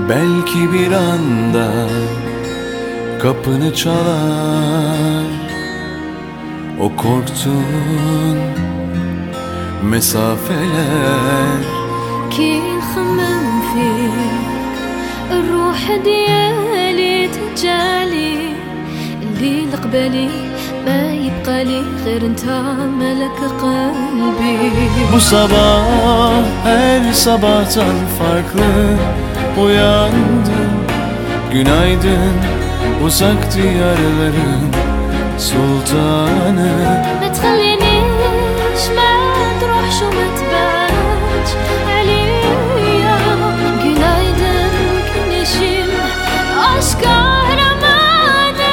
Belki bir anda kapını çalar o korktuğun mesafeler. كي نخمم فيك الروح ديالي تجالي، اللي لقبالي ما يبقى لي غير انت ملك قلبي. Bu sabah her sabahtan farklı uyandım. Günaydın uzak diyarların sultanı. ما تخلينيش ما تروحش وما تباتش عليا. günaydın güneşim aşk kahramanı.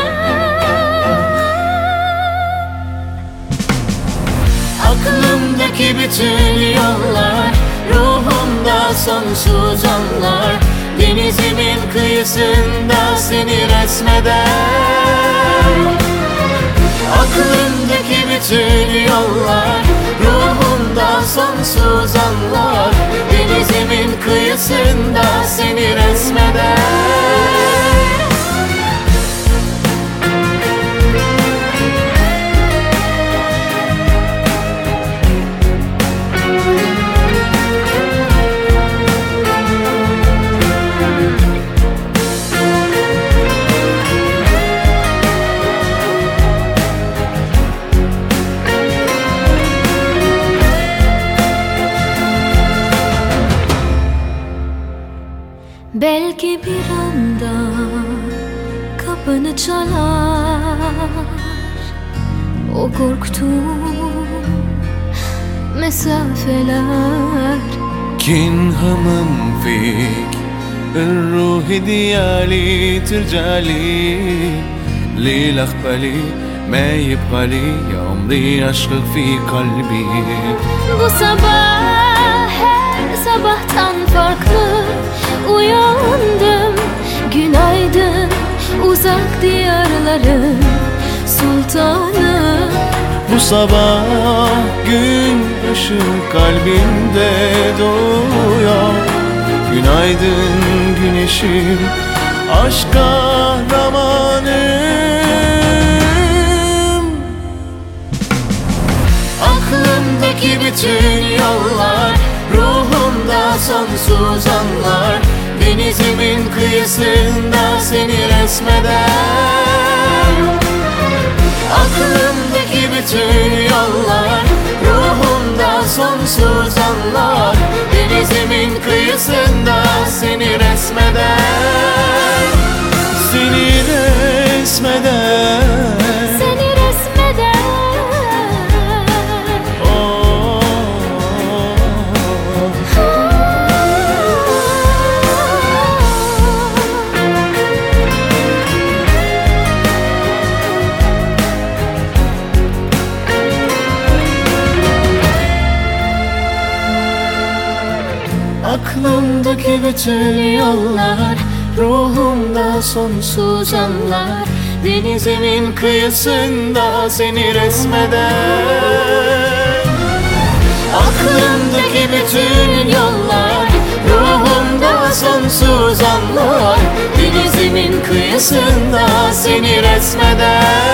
Aklımdaki bütün yollar, ruhumda sonsuz anlar, denizimin kıyısında seni resmeder. Aklımdaki bütün yollar, ruhumda sonsuz anlar, denizimin kıyısında seni resmeder. Belki bir anda kapını çalar o korktuğum mesafeler. كن همم فيك الروح ديالي ترجعلي ليل أقبلي ما يبقى لي يا عمري أشقق في قلبي. Bu sabah her sabahtan farklı uyandım. Günaydın uzak diyarların sultanı. Bu sabah gün ışığı kalbimde doğuyor. Günaydın güneşim, aşk kahramanım. Aklımdaki bütün yollar, ruhumda sonsuz anlar, denizimin kıyısında seni resmeder. Aklımdaki bütün yollar, ruhumda sonsuz anlar, denizimin kıyısında seni resmeder. Seni resmeder. Seni resmeder. Aklımdaki bütün yollar, ruhumda sonsuz anlar, denizimin kıyısında seni resmeder. Aklımdaki bütün yollar, ruhumda sonsuz anlar, denizimin kıyısında seni resmeder.